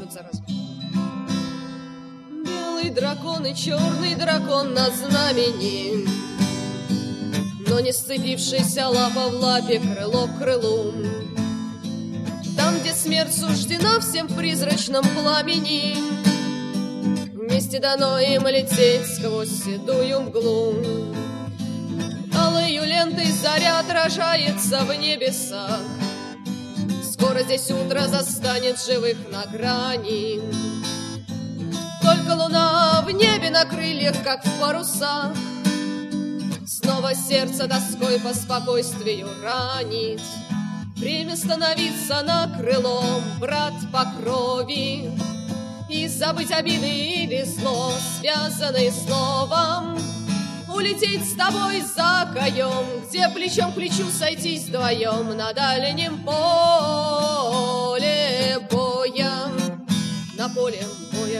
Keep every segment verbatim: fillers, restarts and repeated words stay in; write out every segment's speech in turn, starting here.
тут зараза. Белый дракон и черный дракон на знамени, но не сцепившаяся лапа в лапе, крыло к крылу. Там, где смерть суждена всем в призрачном пламени, вместе дано им лететь сквозь седую мглу. Алою лентой заря отражается в небесах, скоро здесь утро застанет живых на грани. Только луна в небе на крыльях, как в парусах, снова сердце тоской по спокойствию ранит. Время становиться на крылом, брат по крови, и забыть обиды или зло, связанные словом. Улететь с тобой за каем, где плечом к плечу сойтись вдвоем на дальнем поле боя, на поле боя.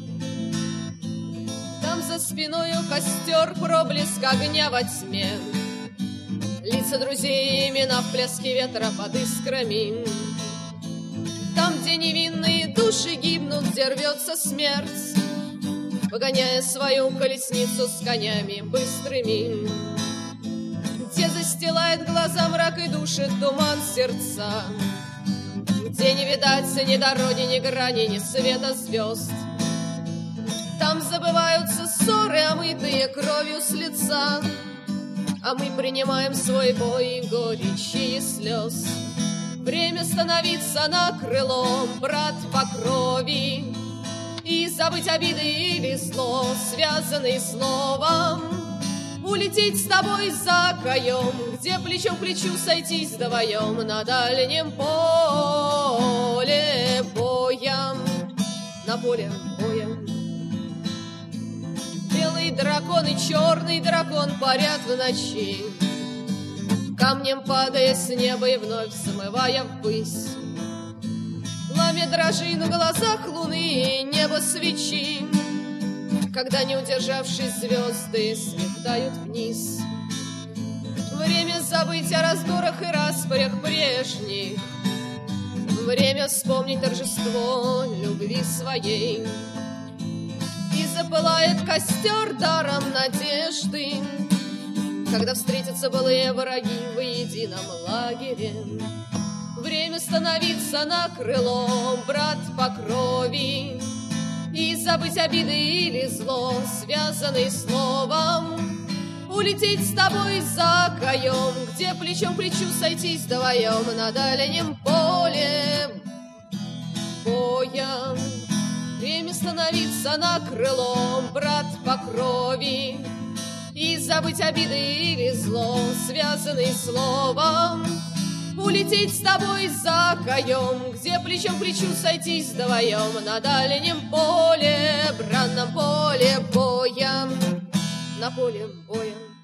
Там за спиною костер, проблеск огня во тьме, лица друзей, имена в пляске ветра под искрами. Там, где невинные души гибнут, где рвется смерть, погоняя свою колесницу с конями быстрыми. Где застилает глаза мрак и душит туман сердца, где не видать ни дороги, ни грани, ни света звезд. Там забываются ссоры, омытые кровью с лица, а мы принимаем свой бой горечи и слез. Время становиться на крылом, брат по крови, и забыть обиды или зло, связанные словом. Улететь с тобой за каем, где плечом к плечу сойтись вдвоем на дальнем поле боя, на поле боя. Белый дракон и черный дракон парят в ночи, камнем падая с неба и вновь смывая ввысь. Пламя дрожит в глазах луны и небо свечи, когда, не удержавшись, звезды слетают вниз. Время забыть о раздорах и распорях прежних, время вспомнить торжество любви своей. И запылает костер даром надежды, когда встретятся былые враги в едином лагере. Время становиться на крылом, брат по крови, и забыть обиды или зло, связанные словом. Улететь с тобой за каем, где плечом к плечу сойтись вдвоем на дальнем поле боя. Время становиться на крылом, брат по крови, и забыть обиды или зло, связанные словом. Улететь с тобой за каем, где плечом к плечу сойтись вдвоем на дальнем поле, бранном поле боя, на поле боя.